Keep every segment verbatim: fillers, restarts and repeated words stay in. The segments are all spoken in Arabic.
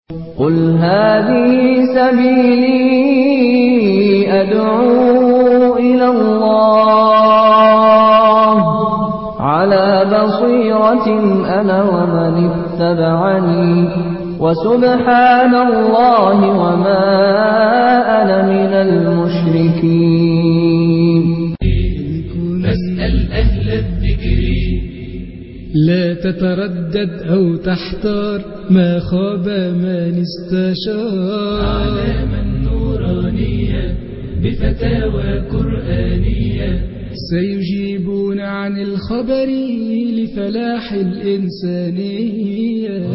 قل هذه سبيلي أدعو إلى الله على بصيرة أنا ومن اتبعني وسبحان الله وما أنا من المشركين. فاسأل أهل الذكر لا تتردد أو تحتار ما خاب من استشار. أعلاما نورانية بفتاوى قرآنية سيجيبون عن الخبر لفلاح الإنسانية.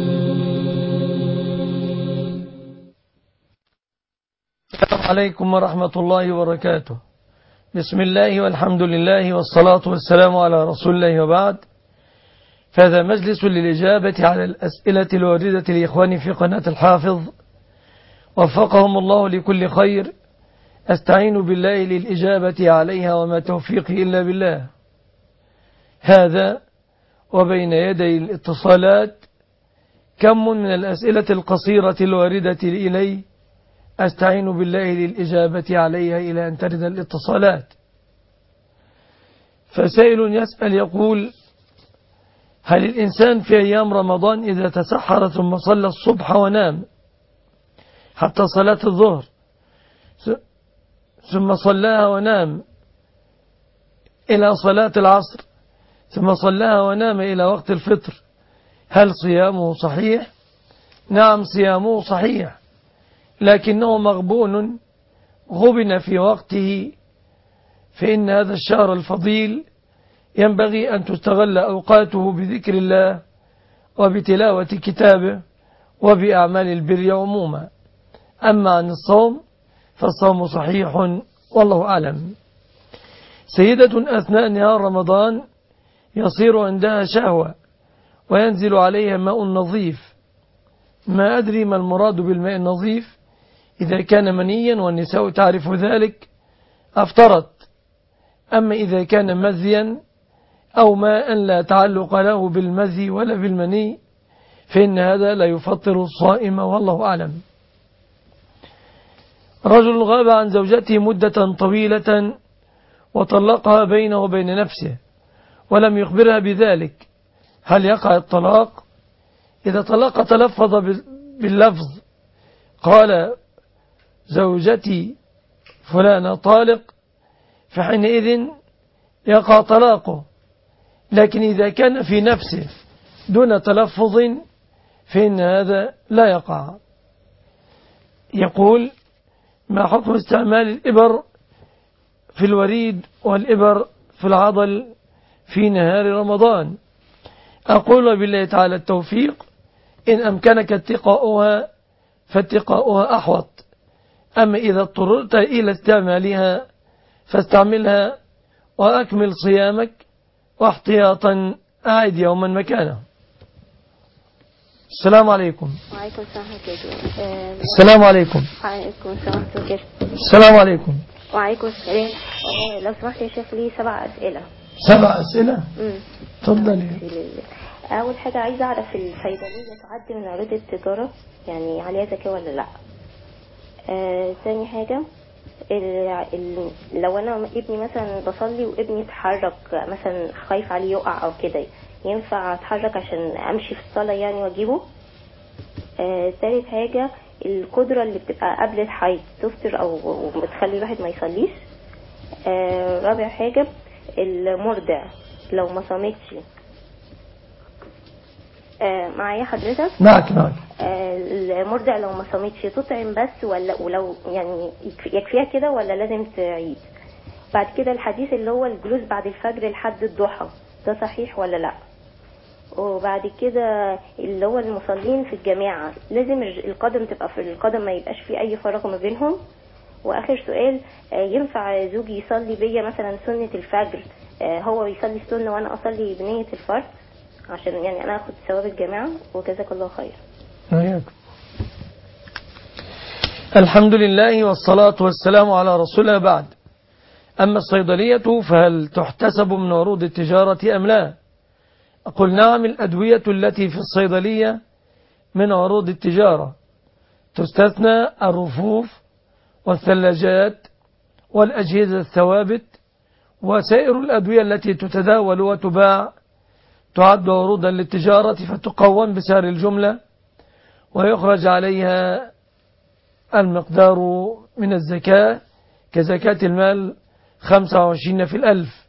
السلام عليكم ورحمة الله وبركاته. بسم الله والحمد لله والصلاة والسلام على رسول الله وبعد. فهذا مجلس للإجابة على الأسئلة الواردة لإخواني في قناة الحافظ وفقهم الله لكل خير. أستعين بالله للإجابة عليها وما توفيقي إلا بالله. هذا وبين يدي الاتصالات كم من الأسئلة القصيرة الواردة إلي أستعين بالله للإجابة عليها إلى أن ترد الاتصالات. فسائل يسأل يقول: هل الإنسان في أيام رمضان إذا تسحر ثم صلى الصبح ونام حتى صلاة الظهر ثم صلاها ونام إلى صلاة العصر ثم صلاها ونام إلى وقت الفطر، هل صيامه صحيح؟ نعم، صيامه صحيح، لكنه مغبون غبن في وقته، فإن هذا الشهر الفضيل ينبغي أن تستغل أوقاته بذكر الله وبتلاوة كتابه وبأعمال البر عموما. أما عن الصوم فالصوم صحيح والله أعلم. سيدة أثناء نهار رمضان يصير عندها شهوة وينزل عليها ماء نظيف، ما أدري ما المراد بالماء النظيف، إذا كان منيا والنساء تعرف ذلك أفطرت، أما إذا كان مذيا أو ماء لا تعلق له بالمذي ولا بالمني فإن هذا لا يفطر الصائم والله أعلم. رجل غاب عن زوجته مدة طويلة وطلقها بينه وبين نفسه ولم يخبرها بذلك، هل يقع الطلاق؟ إذا طلق تلفظ باللفظ قال زوجتي فلانة طالق فحينئذ يقع طلاقه، لكن إذا كان في نفسه دون تلفظ فإن هذا لا يقع. يقول: ما حكم استعمال الإبر في الوريد والإبر في العضل في نهار رمضان؟ أقول بالله تعالى التوفيق، إن أمكنك اتقاؤها فاتقاؤها أحوط، أما إذا اضطررت إلى استعمالها فاستعملها وأكمل صيامك، واحتياطا أعد يوما مكانه. السلام عليكم. وعليكم السلام ورحمة الله. السلام عليكم. وعليكم السلام ورحمة الله. السلام عليكم. وعليكم السلام. لو سمحت يا شيخ لي سبع أسئلة. سبع أسئلة؟ امم تفضلي. أول حاجة عايزة أعرف الصيدلية تعدي من عروض التجارة، يعني عليها زكاة ولا لأ؟ آه، ثاني حاجة ال ال لو أنا ابني مثلا بصلي وابني اتحرك مثلا خايف عليه يقع أو كده، ينفع اتحرك عشان أمشي في الصلاة يعني وأجيبه؟ آه، ثالث حاجة القدرة اللي بتبقى قبل الحيض تفطر أو بتخلي الواحد ما يصليش؟ آه، رابع حاجة المرضع لو ما صامتش آه، معايا حضرتك؟ معك معك. آه، المرضع لو ما صامتش تطعم بس ولا ولو يعني يكفيها كده ولا لازم تعيد؟ بعد كده الحديث اللي هو الجلوس بعد الفجر لحد الضحى ده صحيح ولا لا؟ وبعد كده اللي هو المصلين في الجماعة لازم القدم تبقى في القدم ما يبقاش في أي فراغ ما بينهم؟ وآخر سؤال، ينفع زوجي يصلي بيا مثلا سنة الفجر، هو يصلي السنة وأنا أصلي بنية الفرض عشان يعني أنا أخذ ثواب الجماعة؟ وجزاك الله خير. وياكم. الحمد لله والصلاة والسلام على رسول الله بعد. أما الصيدلية فهل تحتسب من عروض التجارة أم لا؟ أقول نعم، الأدوية التي في الصيدلية من عروض التجارة، تستثنى الرفوف والثلاجات والأجهزة الثوابت وسائر الأدوية التي تتداول وتباع، تعد عروضا للتجارة فتقوم بسعر الجملة ويخرج عليها المقدار من الزكاة كزكاة المال خمسة وعشرين في الألف.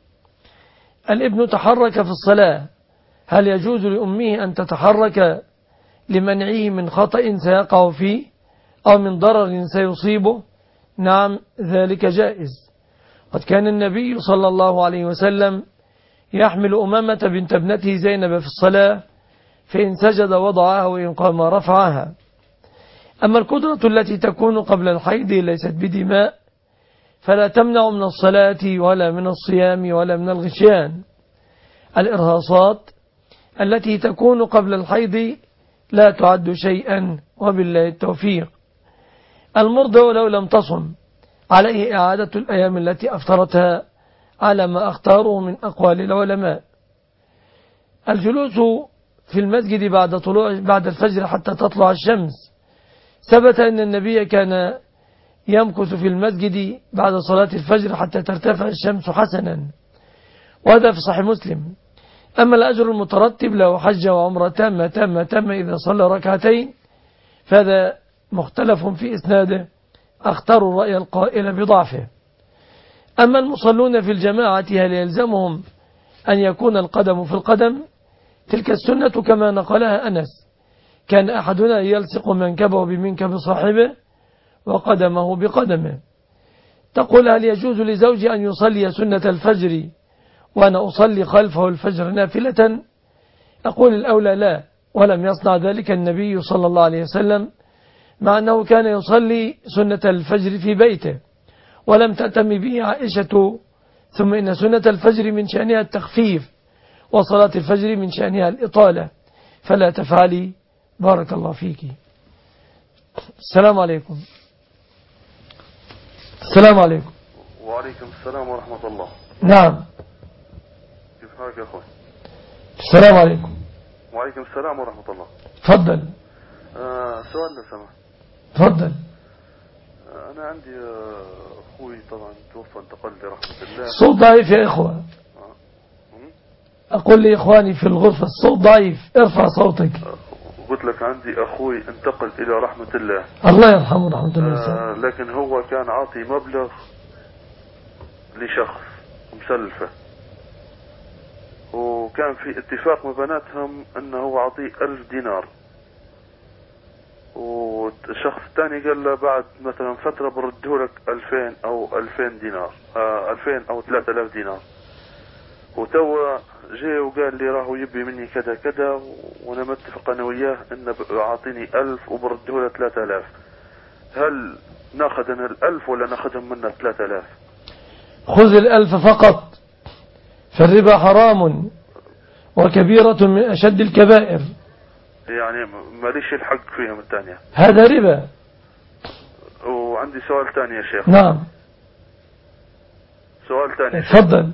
الابن تحرك في الصلاة، هل يجوز لأمه أن تتحرك لمنعه من خطأ سيقع فيه أو من ضرر سيصيبه؟ نعم، ذلك جائز. قد كان النبي صلى الله عليه وسلم يحمل أمامة بنت ابنته زينب في الصلاة، فإن سجد وضعها وإن قام رفعها. أما القدرة التي تكون قبل الحيض ليست بدماء، فلا تمنع من الصلاة ولا من الصيام ولا من الغشيان. الإرهاصات التي تكون قبل الحيض لا تعد شيئا، وبالله التوفيق. المرضع لو لم تصم عليه إعادة الأيام التي أفطرتها على ما أختاره من أقوال العلماء. الجلوس في المسجد بعد طلوع بعد الفجر حتى تطلع الشمس، ثبت أن النبي كان يمكث في المسجد بعد صلاة الفجر حتى ترتفع الشمس حسنا، وهذا في صحيح مسلم. أما الأجر المترتب له حج وعمرة تامة تامة تامة إذا صلى ركعتين، فهذا مختلف في إسناده، أختار الرأي القائل بضعفه. أما المصلون في الجماعة هل يلزمهم أن يكون القدم في القدم؟ تلك السنة كما نقلها أنس، كان أحدنا يلصق منكبه بمنكب صاحبه وقدمه بقدمه. تقول هل يجوز لزوجي أن يصلي سنة الفجر وأنا أصلي خلفه الفجر نافلة؟ أقول الأولى لا، ولم يصنع ذلك النبي صلى الله عليه وسلم، مع أنه كان يصلي سنة الفجر في بيته ولم تأتم به عائشة. ثم إن سنة الفجر من شأنها التخفيف، وصلاة الفجر من شأنها الإطالة، فلا تفعلي. بارك الله فيك. السلام عليكم. السلام عليكم. وعليكم السلام ورحمة الله. نعم. كيف حالك يا أخوي؟ السلام عليكم. وعليكم السلام ورحمة الله. تفضل. آه سؤال لو سمحت. تفضل. آه أنا عندي آه أخوي طبعا توفى انتقل لرحمة الله. الصوت ضعيف يا إخوة. آه. أقول لإخواني في الغرفة الصوت ضعيف، ارفع صوتك. آه قلت لك عندي أخوي انتقل إلى رحمة الله. الله يرحمه رحمة الله. آه لكن هو كان عاطي مبلغ لشخص مسلفة، وكان في اتفاق ما بيناتهم انه هو عطيه ألف دينار، والشخص الثاني قال له بعد مثلا فترة برده لك ألفين او ألفين دينار، آه ألفين او ثلاثة آلاف دينار. وتوا جاي وقال لي راهو يبي مني كذا كذا، وانا متفق انا وياه انه اعطيني ألف وبرده له ثلاثة آلاف. هل ناخذ انا الألف ولا ناخذهم منه ثلاثة آلاف؟ خذ الألف فقط، فالربا حرام وكبيرة من أشد الكبائر. يعني ماليش الحق فيهم الثانية، هذا ربا. وعندي سؤال ثاني يا شيخ. نعم. سؤال ثاني. تفضل.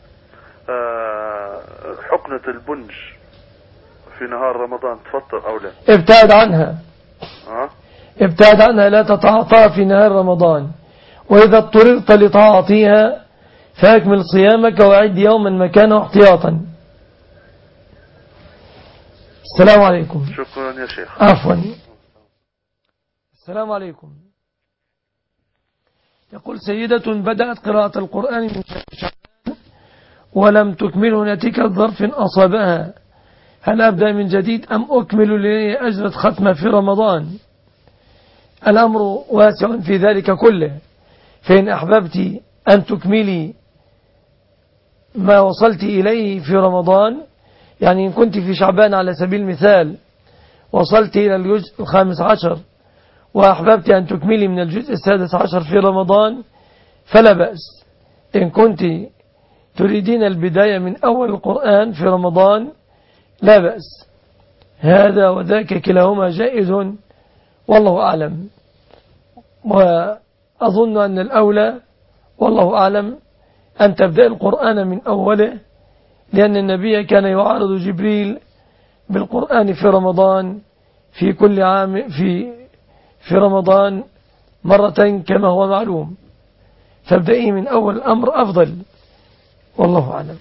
آه حقنة البنج في نهار رمضان تفطر أو لا؟ ابتعد عنها. أه؟ ابتعد عنها، لا تتعاطاها في نهار رمضان، وإذا اضطررت لتعاطيها فأكمل صيامك وأعد يوما مكانه احتياطا. السلام عليكم. شكرا يا شيخ. عفوا. السلام عليكم. يقول سيدة بدأت قراءة القرآن من شعبان ولم تكمله نتيجة ظرف أصابها، هل أبدأ من جديد أم أكمل لي أجرة ختمة في رمضان؟ الأمر واسع في ذلك كله، فإن أحببت أن تكملي ما وصلت إليه في رمضان، يعني إن كنت في شعبان على سبيل المثال وصلت إلى الجزء الخامس عشر وأحببت أن تكملي من الجزء السادس عشر في رمضان فلا بأس. إن كنت تريدين البداية من أول القرآن في رمضان لا بأس، هذا وذاك كلاهما جائز، والله أعلم. وأظن أن الأولى والله أعلم أن تبدأ القرآن من أوله، لأن النبي كان يعارض جبريل بالقرآن في رمضان في كل عام في في رمضان مرة كما هو معلوم، فابدأي من أول الأمر أفضل، والله أعلم.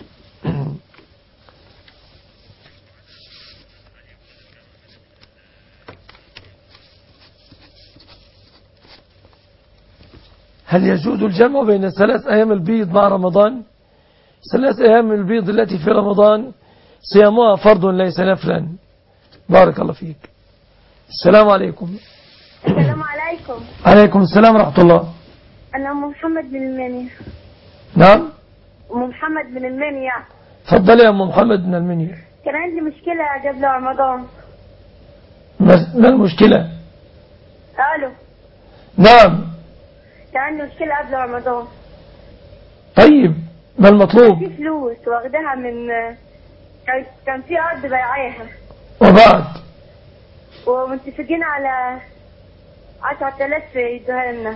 هل يجوز الجمع بين ثلاث أيام البيض مع رمضان؟ ثلاث أيام البيض التي في رمضان صيامها فرض ليس نفلا. بارك الله فيك. السلام عليكم. السلام عليكم. عليكم السلام ورحمة الله. أنا أم محمد من المنيا. نعم أم محمد من المنيا. تفضلي يا أم محمد من المنيا. كان عندي مشكلة قبل رمضان. ما المشكلة؟ ألو. نعم. كان عندي مشكلة قبل رمضان. طيب ما المطلوب؟ في فلوس واخدها من كان كان في أرض بيعاها. وبعد؟ ومتفقين على عشرة آلاف يدوها لنا.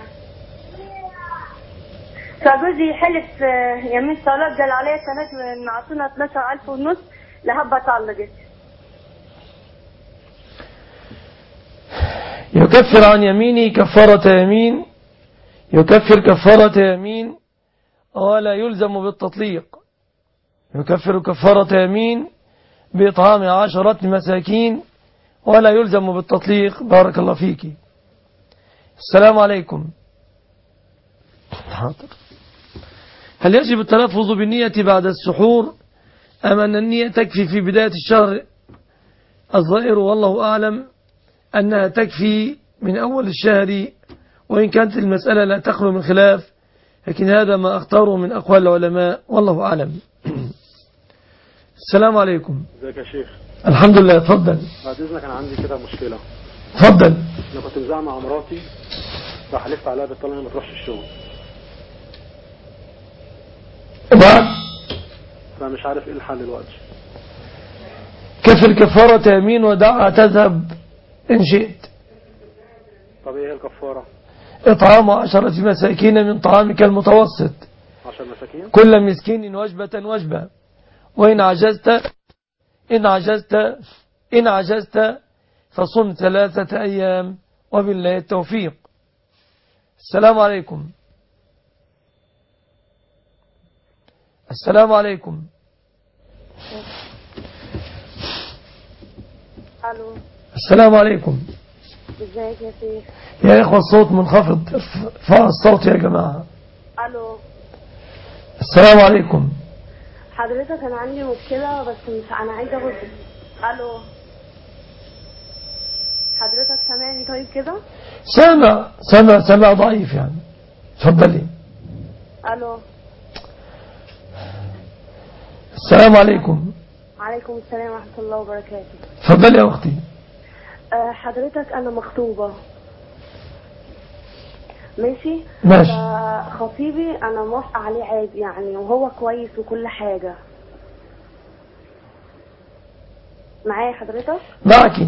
فجوزي حلف يمين طلاق، قال عليا سنة إن أعطونا اثناشر ألف ونص لهبة طلقت. يكفر عن يمينه كفارة يمين، يكفر كفارة يمين ولا يلزم بالتطليق. يكفر كفارة يمين بإطعام عشرة مساكين ولا يلزم بالتطليق. بارك الله فيك. السلام عليكم. حاضر. هل يجب التلفظ بالنية بعد السحور أم أن النية تكفي في بداية الشهر؟ الظاهر والله أعلم أنها تكفي من أول الشهر، وإن كانت المسألة لا تخلو من خلاف، لكن هذا ما أختاره من أقوال العلماء والله أعلم. السلام عليكم. ازيك يا شيخ؟ الحمد لله. اتفضل. بعد اذنك انا عندي كده مشكله. اتفضل. انا كنت مزعق مع مراتي، فحلفت عليها بالطلاق ما تروحش الشغل. وبعد؟ فمش عارف ايه الحل دلوقتي. كفر كفارة يمين ودعها تذهب إن شئت. طب ايه هي الكفاره؟ إطعام عشرة مساكين من طعامك المتوسط، عشر مساكين كل مسكين وجبة وجبة، وإن عجزت إن عجزت إن عجزت فصم ثلاثة أيام وبالله التوفيق. السلام عليكم. السلام عليكم. ألو. السلام عليكم. ازيك يا شيخ؟ يا إخوة الصوت منخفض، ارفعوا الصوت يا جماعة. ألو. السلام عليكم. حضرتك أنا عندي مشكلة بس مش أنا عايزة أقول. ألو. حضرتك سامعني طيب كده؟ سامع سامع سامع ضعيف يعني. تفضلي. ألو. السلام عليكم. عليكم السلام ورحمة الله وبركاته. تفضلي يا أختي. أه حضرتك أنا مخطوبة. ماشي. ماشي. خطيبي أنا موافقة عليه عادي يعني، وهو كويس وكل حاجة. معايا حضرتك؟ معك.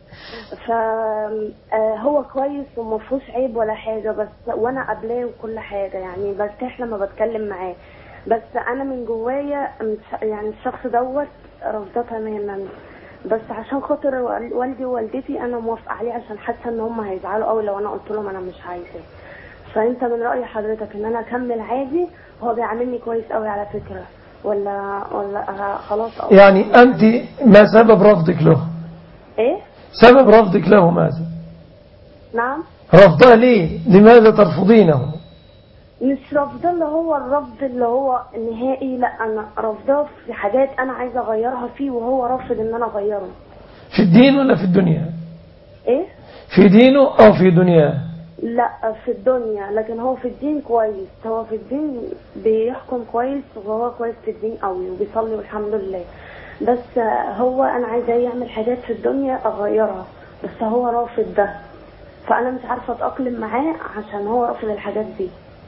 فهو كويس ومفهوش عيب ولا حاجة، بس وأنا قبلاه وكل حاجة يعني، برتاح لما بتكلم معاه، بس أنا من جوايا يعني الشخص دوت رافضاه تماما، بس عشان خاطر والدي ووالدتي أنا موافقة عليه، عشان حاسة إن هم هيزعلوا قوي لو أنا قلت لهم أنا مش عايزاه. فأنت من رأي حضرتك إن أنا أكمل عادي؟ هو بيعاملني كويس قوي على فكرة، ولا ولا خلاص أو يعني أنت ما سبب رفضك له؟ إيه؟ سبب رفضك له ماذا؟ نعم. رفضه ليه؟ لماذا ترفضينه؟ مش رفضه اللي هو الرفض اللي هو النهائي، لا أنا رفضه في حاجات أنا عايزة أغيرها فيه وهو رافض إن أنا أغيره. في الدين ولا في الدنيا؟ إيه؟ في دينه أو في دنياه؟ لا في الدنيا، لكن هو في الدين كويس، هو في الدين بيحكم كويس وهو كويس في الدين قوي وبيصلي والحمد لله، بس هو أنا عايزة يعمل حاجات في الدنيا أغيرها، بس هو رافض ده، فأنا مش عارفة أتأقلم معاه عشان هو رافض الحاجات دي.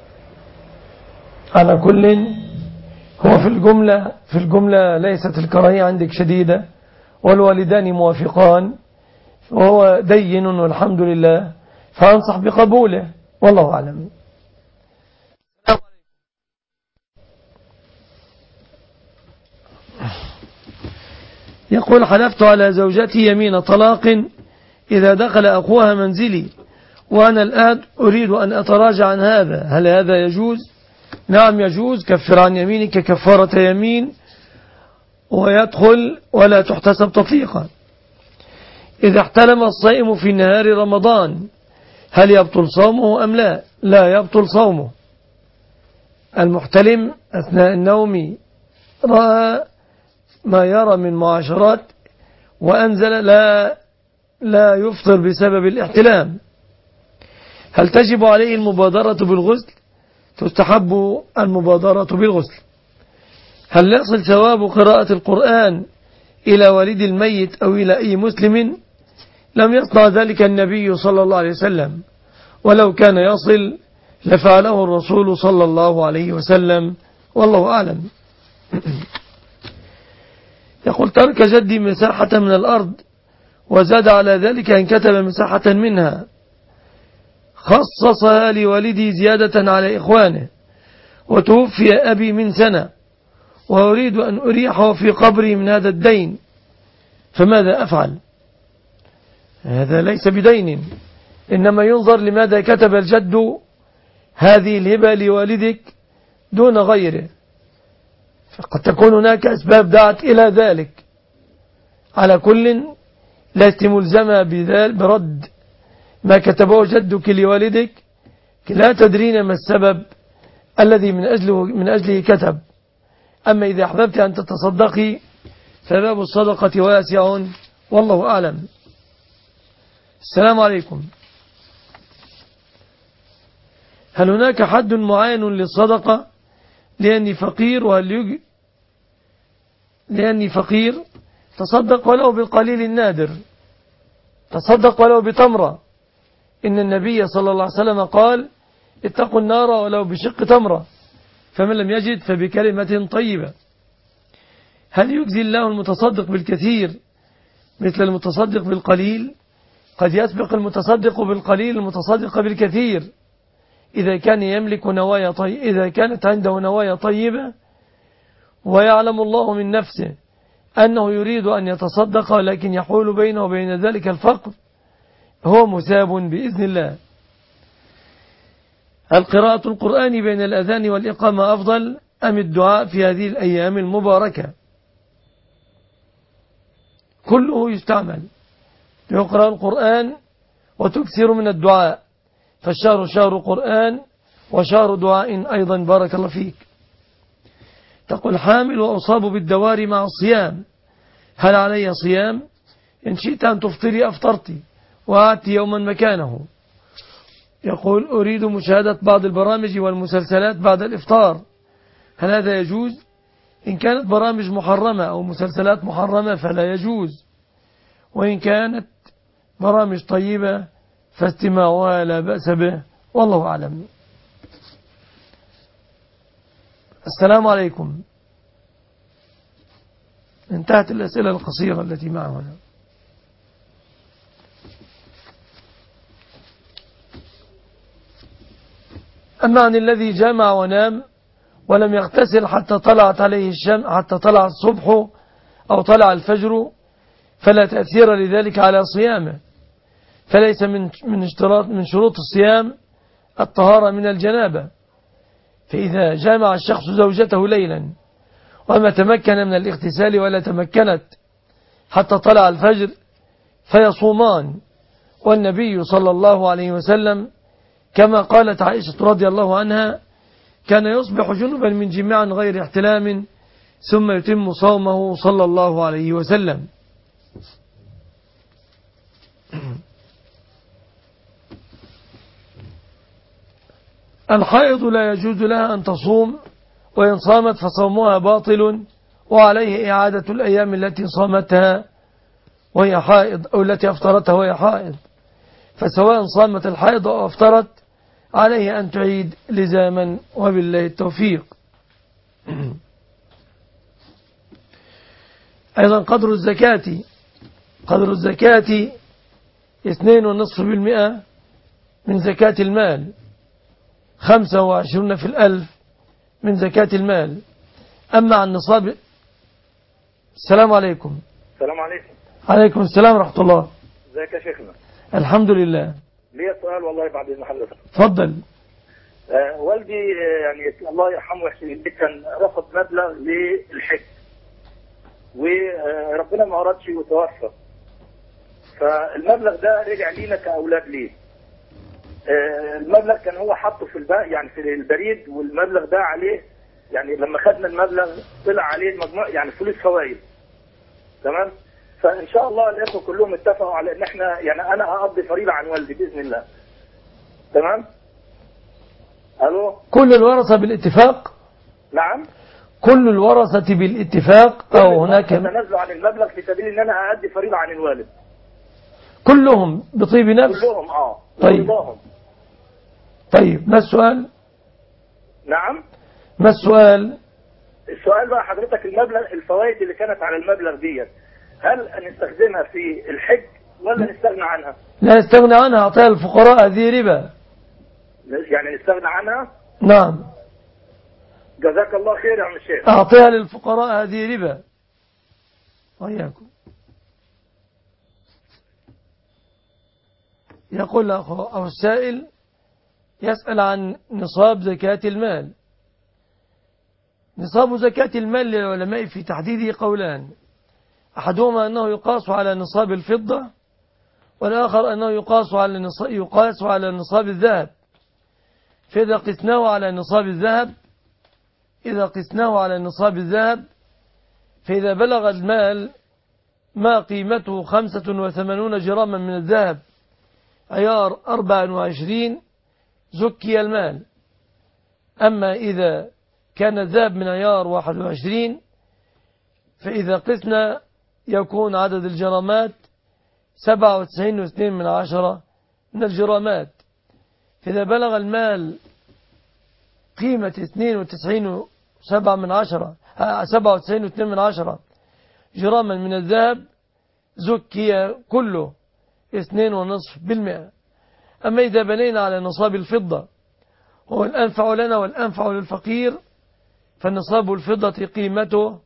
على كل هو في الجملة في الجملة ليست الكراهية عندك شديدة، والوالدان موافقان، وهو دين والحمد لله، فأنصح بقبوله والله أعلم. يقول حلفت على زوجتي يمين طلاق إذا دخل أخوها منزلي وأنا الآن أريد أن أتراجع عن هذا، هل هذا يجوز؟ نعم يجوز، كفر عن يمينك كفارة يمين، ويدخل ولا تحتسب تطليقا. إذا احتلم الصائم في نهار رمضان هل يبطل صومه أم لا؟ لا يبطل صومه. المحتلم أثناء النوم رأى ما يرى من معاشرات وأنزل لا لا يفطر بسبب الاحتلام. هل تجب عليه المبادرة بالغسل؟ تستحب المبادرة بالغسل. هل يصل ثواب قراءة القرآن إلى والد الميت أو إلى أي مسلم؟ لم يصنع ذلك النبي صلى الله عليه وسلم، ولو كان يصل لفعله الرسول صلى الله عليه وسلم، والله أعلم. يقول ترك جدي مساحة من الأرض وزاد على ذلك أن كتب مساحة منها خصصها لوالدي زيادة على إخوانه، وتوفي أبي من سنة وأريد أن أريحه في قبري من هذا الدين، فماذا أفعل؟ هذا ليس بدين، إنما ينظر لماذا كتب الجد هذه الهبة لوالدك دون غيره، فقد تكون هناك أسباب دعت إلى ذلك. على كل لست ملزمة برد ما كتبه جدك لوالدك، لا تدرين ما السبب الذي من أجله, من أجله كتب. أما إذا أحببت أن تتصدقي فباب الصدقة واسع، والله أعلم. السلام عليكم. هل هناك حد معين للصدقة لأني فقير؟ وهل يج... لأني فقير تصدق ولو بالقليل النادر، تصدق ولو بتمرة. إن النبي صلى الله عليه وسلم قال اتقوا النار ولو بشق تمرة، فمن لم يجد فبكلمة طيبة. هل يجزي الله المتصدق بالكثير مثل المتصدق بالقليل؟ قد يسبق المتصدق بالقليل المتصدق بالكثير إذا كان يملك نوايا طيبة، إذا كانت عنده نوايا طيبة ويعلم الله من نفسه أنه يريد أن يتصدق لكن يحول بينه وبين ذلك الفقر، هو مثاب بإذن الله. هل قراءة القرآن بين الأذان والإقامة أفضل أم الدعاء في هذه الأيام المباركة؟ كله يستعمل، يقرأ القرآن وتكثر من الدعاء، فالشهر شهر قرآن وشهر دعاء أيضا، بارك الله فيك. تقول حامل وأصاب بالدوار مع الصيام، هل علي صيام؟ إن شئت أن تفطري أفطرتي وآتي يوما مكانه. يقول أريد مشاهدة بعض البرامج والمسلسلات بعد الإفطار، هل هذا يجوز؟ إن كانت برامج محرمة أو مسلسلات محرمة فلا يجوز، وإن كانت برامج طيبة فاستماعها لا بأس به، والله أعلم. السلام عليكم. انتهت الأسئلة القصيرة التي معنا. أما عن الذي جامع ونام ولم يغتسل حتى طلعت عليه الشمس، حتى طلع الصبح أو طلع الفجر، فلا تأثير لذلك على صيامه، فليس من من اشتراط من شروط الصيام الطهارة من الجنابة. فإذا جامع الشخص زوجته ليلا وما تمكن من الاغتسال ولا تمكنت حتى طلع الفجر فيصومان. والنبي صلى الله عليه وسلم كما قالت عائشة رضي الله عنها كان يصبح جنبا من جماع غير احتلام ثم يتم صومه صلى الله عليه وسلم. الحائض لا يجوز لها أن تصوم، وإن صامت فصومها باطل وعليه إعادة الأيام التي صامتها وهي حائض أو التي أفطرتها وهي حائض، فسواء صامت الحائض أو أفطرت عليه أن تعيد لزاما، وبالله التوفيق. أيضا قدر الزكاة قدر الزكاة اثنين ونصف بالمئة من زكاة المال، خمسة وعشرون في الألف من زكاة المال. أما عن نصاب. السلام عليكم. السلام عليكم. عليكم السلام ورحمة الله. ازيك يا شيخنا؟ الحمد لله. ليا سؤال والله بعد إذن حضرتك. اتفضل. آه والدي آه يعني الله يرحمه ويحسن إليه كان رفض مبلغ للحج، وربنا ما أردش وتوفى، فالمبلغ ده رجع لينا كأولاد ليه. آه المبلغ كان هو حاطه في البنك يعني في البريد، والمبلغ ده عليه يعني لما خدنا المبلغ طلع عليه المجموع يعني فلوس فوائد. تمام؟ فإن شاء الله الإخوة كلهم اتفقوا على إن إحنا يعني أنا هقضي فريضة عن والدي بإذن الله. تمام؟ ألو؟ كل الورثة بالاتفاق؟ نعم؟ كل الورثة بالاتفاق أو هناك تنازلوا عن المبلغ في سبيل إن أنا أؤدي فريضة عن الوالد. كلهم بطيب نفس؟ كلهم آه. طيب. ورضاهم. طيب ما السؤال؟ نعم؟ ما السؤال؟ السؤال بقى حضرتك المبلغ الفوائد اللي كانت على المبلغ ديت هل نستخدمها في الحج ولا نستغنى عنها؟ لا نستغنى عنها، أعطيها الفقراء، هذه ربا. يعني نستغنى عنها؟ نعم. جزاك الله خير يا عم الشيخ. أعطيها للفقراء، هذه ربا. وإياكم. يقول أخو السائل يسأل عن نصاب زكاة المال. نصاب زكاة المال للعلماء في تحديده قولان، أحدهما أنه يقاس على نصاب الفضة، والآخر أنه يقاس على نصاب, يقاس على نصاب الذهب. فإذا قسناه على نصاب الذهب إذا قسناه على نصاب الذهب فإذا بلغ المال ما قيمته خمسة وثمانون جراما من الذهب عيار أربع وعشرين زكي المال. أما إذا كان الذهب من عيار واحد وعشرين فإذا قسنا يكون عدد الجرامات سبعة وتسعين واثنين من عشرة من الجرامات. فإذا بلغ المال قيمة اثنين وتسعين وسبعة من عشرة سبعة وتسعين واثنين من عشرة جراما من الذهب زكي كله اثنين ونصف بالمئة. أما إذا بنينا على نصاب الفضة هو الأنفع لنا والأنفع للفقير، فالنصاب الفضة قيمته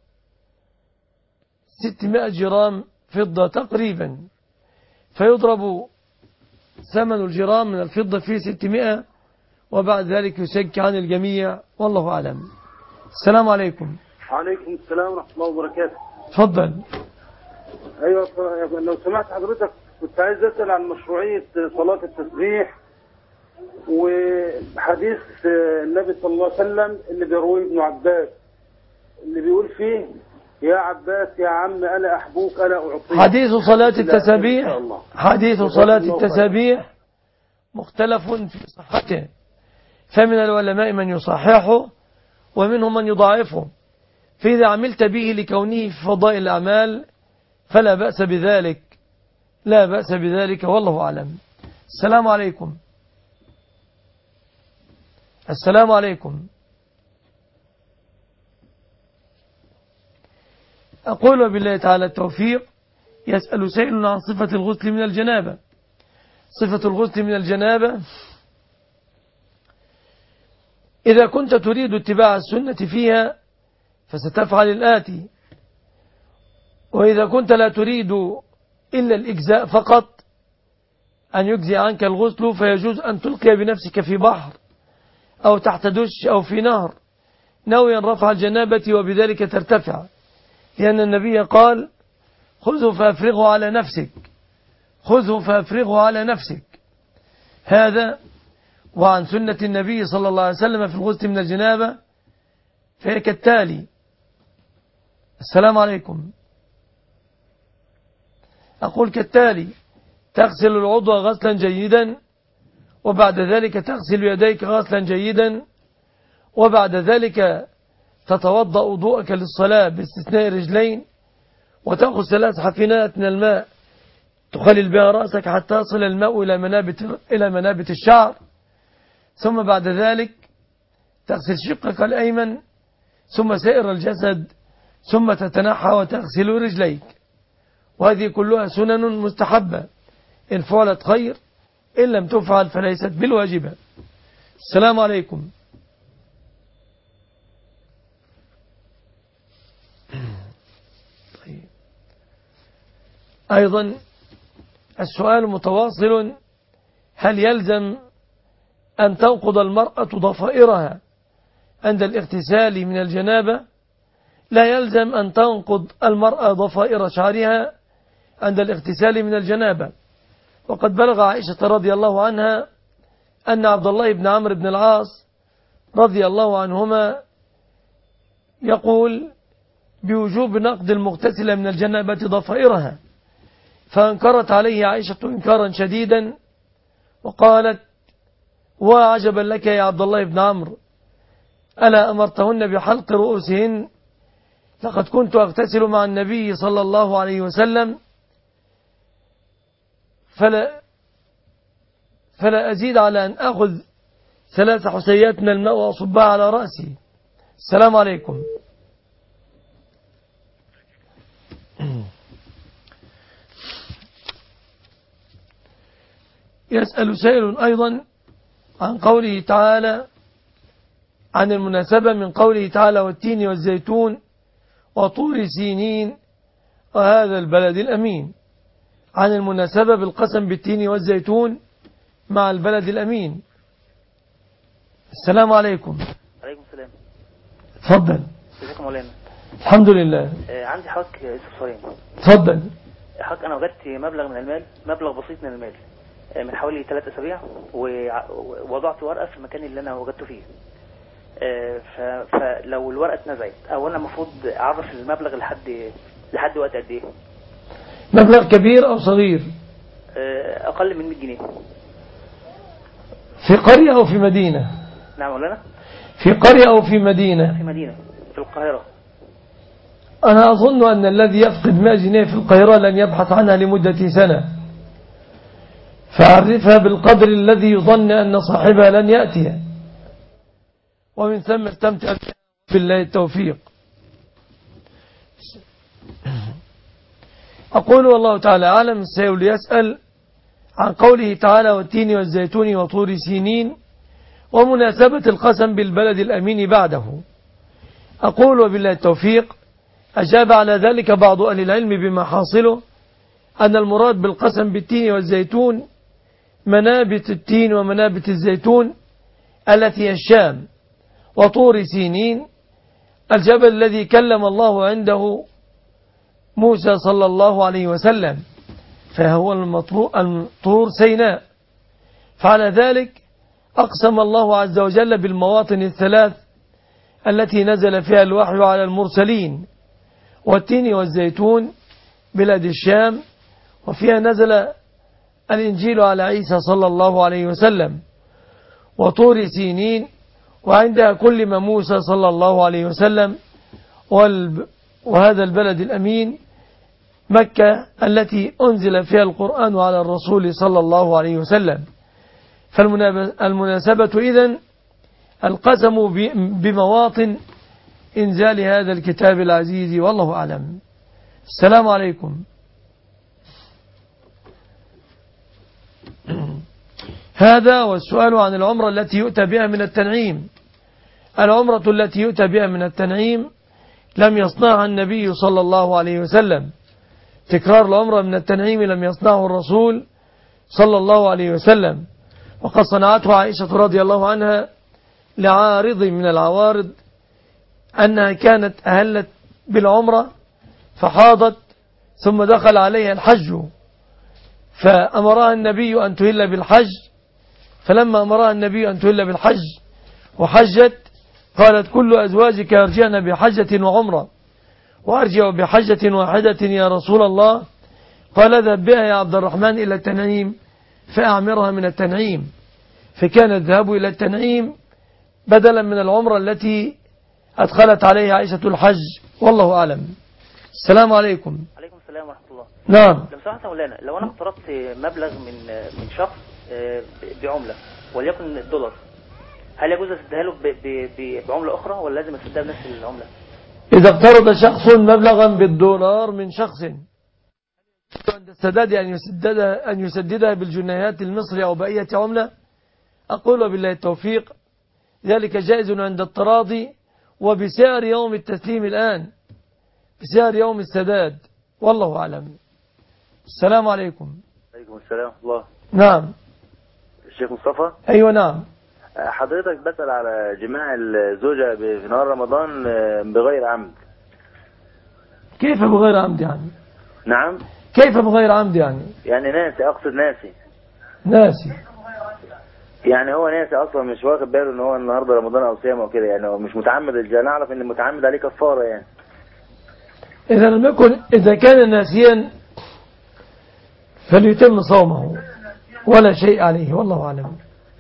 ستمائة جرام فضة تقريبا، فيضرب ثمن الجرام من الفضة في ستمائة، وبعد ذلك يسك عن الجميع، والله أعلم. السلام عليكم. وعليكم السلام ورحمة الله وبركاته. تفضل. أيوة لو سمعت حضرتك كنت عايز أسأل عن مشروعية صلاة التسبيح وحديث النبي صلى الله عليه وسلم اللي بيرويه ابن عباس اللي بيقول فيه يا عباس يا عم أنا أحبوك أنا أعطيك. حديث صلاة التسبيح حديث صلاة التسبيح مختلف في صحته، فمن العلماء من يصححه ومنهم من يضاعفه، فإذا عملت به لكونه في فضائل الأعمال فلا بأس بذلك لا بأس بذلك والله أعلم. السلام عليكم. السلام عليكم. أقول بالله تعالى التوفيق. يسأل سائل عن صفة الغسل من الجنابة. صفة الغسل من الجنابة: إذا كنت تريد اتباع السنة فيها فستفعل الآتي، وإذا كنت لا تريد إلا الإجزاء فقط أن يجزي عنك الغسل فيجوز أن تلقي بنفسك في بحر أو تحت دش أو في نهر ناويا رفع الجنابة وبذلك ترتفع، لأن النبي قال خذه فأفرغه على نفسك خذه فأفرغه على نفسك. هذا وعن سنة النبي صلى الله عليه وسلم في الغسل من الجنابة فهي كالتالي. السلام عليكم. أقول كالتالي: تغسل العضو غسلا جيدا، وبعد ذلك تغسل يديك غسلا جيدا، وبعد ذلك تتوضأ وضوءك للصلاة باستثناء الرجلين، وتأخذ ثلاث حفنات من الماء تخلل بها رأسك حتى يصل الماء إلى منابت, إلى منابت الشعر، ثم بعد ذلك تغسل شقك الأيمن ثم سائر الجسد، ثم تتنحى وتغسل رجليك. وهذه كلها سنن مستحبة، إن فعلت خير، إن لم تفعل فليست بالواجبة. السلام عليكم. طيب. أيضا السؤال متواصل: هل يلزم أن تنقض المرأة ضفائرها عند الاغتسال من الجنابة؟ لا يلزم أن تنقض المرأة ضفائر شعرها عند الاغتسال من الجنابة. وقد بلغ عائشة رضي الله عنها أن عبد الله بن عمرو بن العاص رضي الله عنهما يقول بوجوب نقض المغتسلة من الجنابة ضفائرها، فأنكرت عليه عائشة إنكارا شديدا وقالت: وعجبا لك يا عبد الله بن عمرو، ألا أمرتهن بحلق رؤوسهن؟ لقد كنت أغتسل مع النبي صلى الله عليه وسلم فلا, فلا أزيد على أن أخذ ثلاث حسيات من الماء وأصبها على رأسي. السلام عليكم. يسأل سائل أيضا عن قوله تعالى، عن المناسبة من قوله تعالى: والتين والزيتون وطور سينين وهذا البلد الأمين، عن المناسبة بالقسم بالتين والزيتون مع البلد الأمين. السلام عليكم. عليكم السلام. تفضل. ازيكم مولانا؟ الحمد لله. آه عندي حضرتك استفسارين. تفضل. حضرتك انا وجدت مبلغ من المال، مبلغ بسيط من المال آه من حوالي ثلاث اسابيع، ووضعت ورقه في المكان اللي انا وجدته فيه. آه فلو الورقه اتنزعت، او انا المفروض اعرف المبلغ لحد لحد وقت قد ايه؟ مبلغ كبير او صغير؟ آه اقل من مئة جنيه. في قرية او في مدينة؟ نعم مولانا. في قرية او في مدينة؟ في مدينة في القاهرة. أنا أظن أن الذي يفقد مئة جنيه في القاهرة لن يبحث عنها لمدة سنة، فعرفها بالقدر الذي يظن أن صاحبها لن يأتي، ومن ثم استمتع بالله التوفيق. أقول والله تعالى أعلم. السائل يسأل عن قوله تعالى: والتين والزيتون وطور سينين، ومناسبة القسم بالبلد الأمين بعده. أقول وبالله التوفيق. أجاب على ذلك بعض أهل العلم بما حاصله أن المراد بالقسم بالتين والزيتون منابت التين ومنابت الزيتون التي هي الشام، وطور سينين الجبل الذي كلم الله عنده موسى صلى الله عليه وسلم، فهو المطور سيناء. فعلى ذلك أقسم الله عز وجل بالمواطن الثلاث التي نزل فيها الوحي على المرسلين: والتين والزيتون بلاد الشام، وفيها نزل الإنجيل على عيسى صلى الله عليه وسلم. وطور سينين وعندها كلم موسى صلى الله عليه وسلم. وهذا البلد الأمين مكة التي أنزل فيها القرآن على الرسول صلى الله عليه وسلم. فالمناسبة إذن القسم بمواطن إنزال هذا الكتاب العزيز، والله أعلم. السلام عليكم. هذا والسؤال عن العمرة التي يؤتى بها من التنعيم. العمرة التي يؤتى بها من التنعيم لم يصنعها النبي صلى الله عليه وسلم. تكرار العمرة من التنعيم لم يصنعه الرسول صلى الله عليه وسلم، وقد صنعته عائشة رضي الله عنها لعارض من العوارض، أنها كانت أهلت بالعمرة فحاضت ثم دخل عليها الحج، فأمرها النبي أن تهل بالحج. فلما أمرها النبي أن تهل بالحج وحجت قالت: كل أزواجك يرجعن بحجة وعمرة، وأرجع بحجة واحدة يا رسول الله. قال: اذهب بها يا عبد الرحمن إلى التنعيم فأعمرها من التنعيم. فكان الذهاب إلى التنعيم بدلا من العمرة التي أدخلت عليها عائشة الحج، والله أعلم. السلام عليكم. عليكم السلام ورحمة الله. نعم. لو سمحت يا مولانا، لو أنا اقترضت مبلغ من من شخص بعملة وليكن الدولار، هل يجوز أسدها له بعملة أخرى ولا لازم أسدها بنفس العملة؟ إذا اقترض شخص مبلغا بالدولار من شخص عند السداد أن يسددها أن يسددها بالجنيهات المصري أو بقية عملة، أقول بالله التوفيق ذلك جائز عند التراضي وبسعر يوم التسليم الآن، بسعر يوم السداد، والله أعلم. السلام عليكم. عليكم عليكم السلام ورحمة الله. نعم. الشيخ مصطفى. أيوة نعم. حضرتك بسأل على جماع الزوجة في نهار رمضان بغير عمد. كيف بغير عمد يعني؟ نعم. كيف بغير عمد يعني؟ يعني ناسي، أقصد ناسي. ناسي. يعني هو ناسي أصلا، مش واخد باله إن هو النهارده رمضان أو صيام أو كده، يعني هو مش متعمد. نعرف إن المتعمد عليه كفارة يعني. إذا لم يكن، إذا كان ناسيا فليتم صومه ولا شيء عليه، والله أعلم.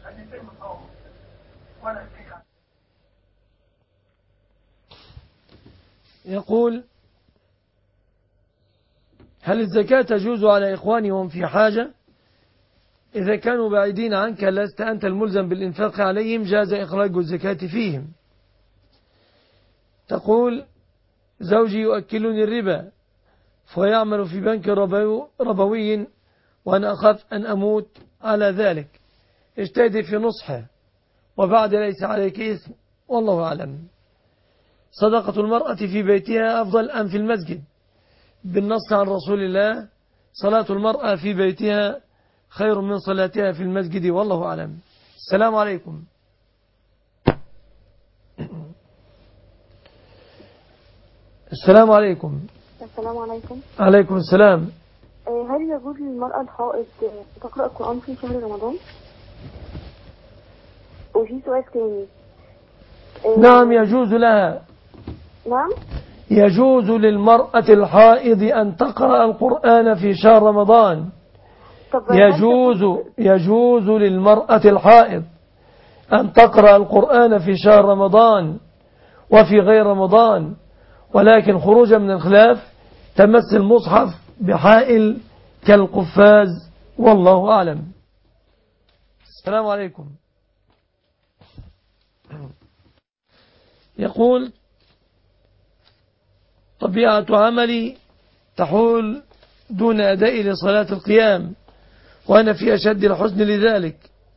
يقول: هل الزكاة تجوز على إخواني وهم في حاجة؟ إذا كانوا بعيدين عنك لست أنت الملزم بالإنفاق عليهم، جاز إخراج الزكاة فيهم. تقول: زوجي يؤكلني الربا فيعمل في بنك ربوي وأنا أخاف أن أموت على ذلك، اجتهدي في نصحه وبعد ليس عليك إثم، والله أعلم. صدقة المرأة في بيتها أفضل أم في المسجد؟ بالنص عن رسول الله: صلاة المرأة في بيتها خير من صلاتها في المسجد، والله أعلم. السلام عليكم. السلام عليكم. السلام عليكم. عليكم السلام. هل يجوز للمرأة الحائض تقرأ القرآن في شهر رمضان؟ وفي سؤال تاني. نعم يجوز لها. نعم يجوز للمرأة الحائض أن تقرأ القرآن في شهر رمضان. يجوز يجوز للمرأة الحائض أن تقرأ القرآن في شهر رمضان وفي غير رمضان، ولكن خروجا من الخلاف تمس المصحف بحائل كالقفاز، والله أعلم. السلام عليكم. يقول: طبيعة عملي تحول دون أداء لصلاة القيام وأنا في أشد الحزن لذلك،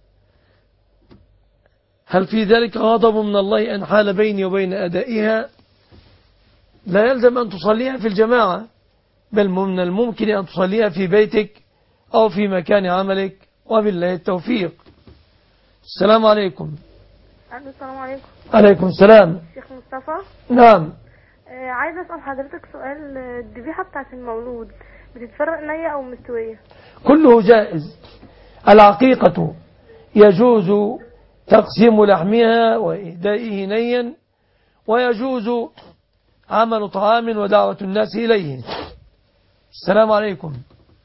هل في ذلك غضب من الله أن حال بيني وبين أدائها؟ لا يلزم أن تصليها في الجماعة، بل من الممكن أن تصليها في بيتك أو في مكان عملك، وبالله التوفيق. السلام عليكم. السلام عليكم. عليكم السلام. شيخ مصطفى. نعم. آه عايزة أسأل حضرتك سؤال. الذبيحة بتاعت المولود بتتفرق نية أو مستوية؟ كله جائز. العقيقة يجوز تقسيم لحمها وإهدائه نيا، ويجوز عمل طعام ودعوة الناس إليه. السلام عليكم.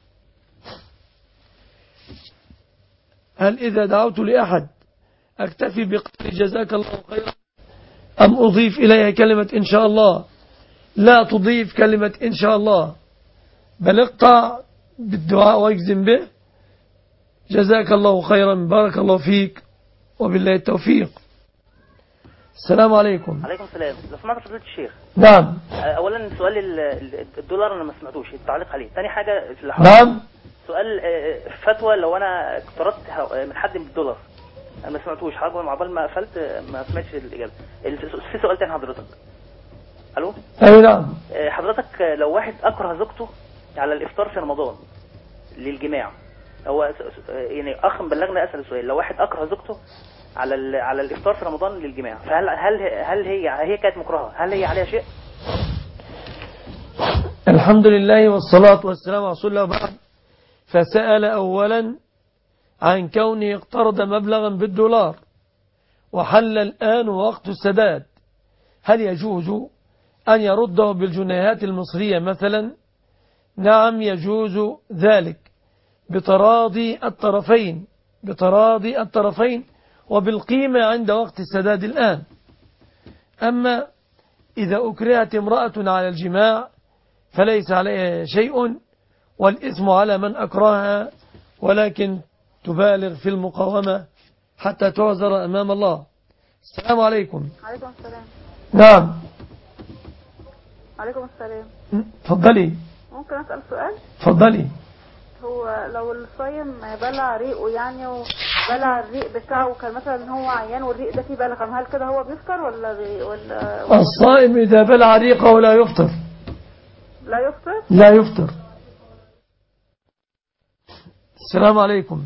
هل إذا دعوت لأحد أكتفي بقول جزاك الله خيرا أم أضيف إليها كلمة إن شاء الله؟ لا تضيف كلمة إن شاء الله، بل اقطع بالدعاء واجزم به: جزاك الله خيرا، بارك الله فيك، وبالله التوفيق. السلام عليكم. عليكم السلام. لو سمعت فضيلة الشيخ. نعم. اولا سؤال الدولار انا ما سمعتوش التعليق عليه. ثاني حاجه نعم. سؤال فتوى لو انا اقترضت من حد من الدولار انا ما سمعتوش حاجه، مع بال ما قفلت ما سمعتش الاجابه. في سؤال تاني حضرتك. الو. اي نعم. حضرتك لو واحد اكره زوجته على الافطار في رمضان للجماع، هو يعني اخ بلغنا اسال سؤال: لو واحد اكره زوجته على على الافطار في رمضان للجماع، فهل هل هل هي هي كانت مكرهه، هل هي عليها شيء؟ الحمد لله والصلاة والسلام على رسول الله. بعد، فسأل أولا عن كونه اقترض مبلغا بالدولار وحل الآن وقت السداد، هل يجوز أن يرده بالجنيهات المصرية مثلا؟ نعم يجوز ذلك بتراضي الطرفين بتراضي الطرفين وبالقيمة عند وقت السداد الآن. أما إذا أكرهت امرأة على الجماع فليس عليها شيء، والإثم على من أكرهها، ولكن تبالغ في المقاومة حتى تعذر أمام الله. السلام عليكم. عليكم السلام. نعم. عليكم السلام. تفضلي. ممكن أسأل سؤال؟ تفضلي. هو لو الصايم بلع ريقه يعني وبلع الريق بتاعه، كان مثلا هو عيان والريق ده فيه بلغم، هل كده هو بيفطر ولا ولا الصائم إذا بلع ريقه لا يفطر. لا يفطر؟ لا يفطر. السلام عليكم.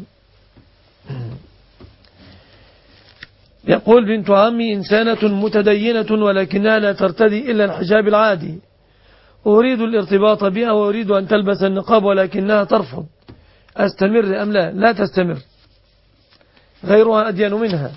يقول بنت عمي إنسانة متدينة ولكنها لا ترتدي إلا الحجاب العادي، أريد الارتباط بها وأريد أن تلبس النقاب ولكنها ترفض، أستمر أم لا؟ لا تستمر، غيرها أدين منها.